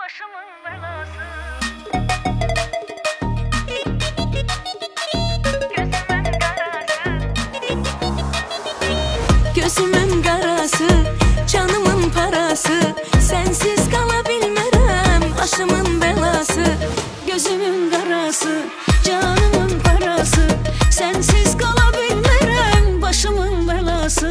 başımın belası. Gözümün qarası, canımın parası, sensiz qala bilmərəm, başımın belası. Gözümün qarası, canımın parası, sensiz qala bilmərəm, başımın belası.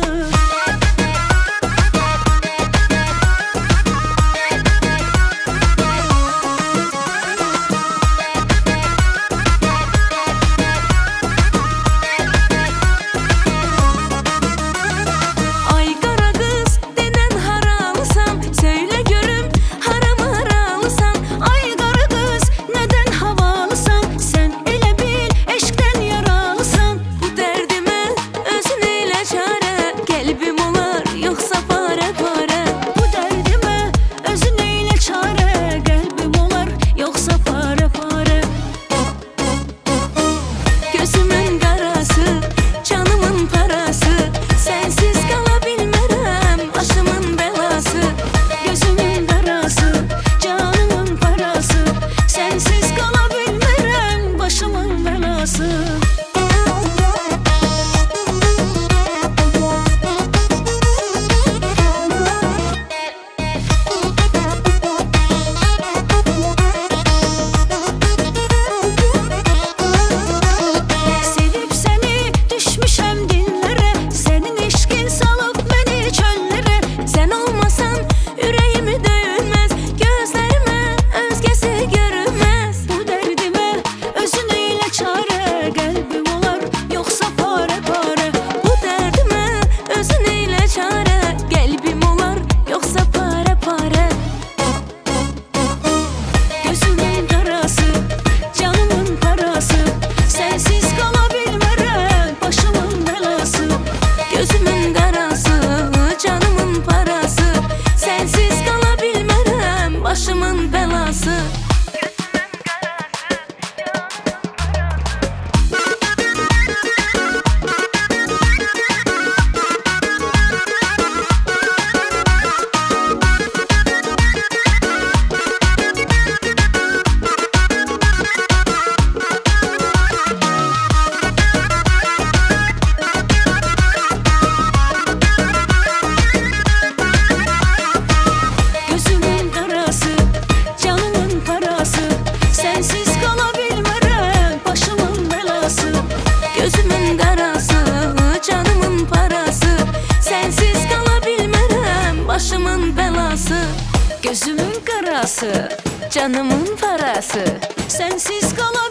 Başımın belası. Gözümün qarası, canımın parası, sensiz qala bilmərəm, başımın belası. Gözümün qarası, canımın parası, sensiz qala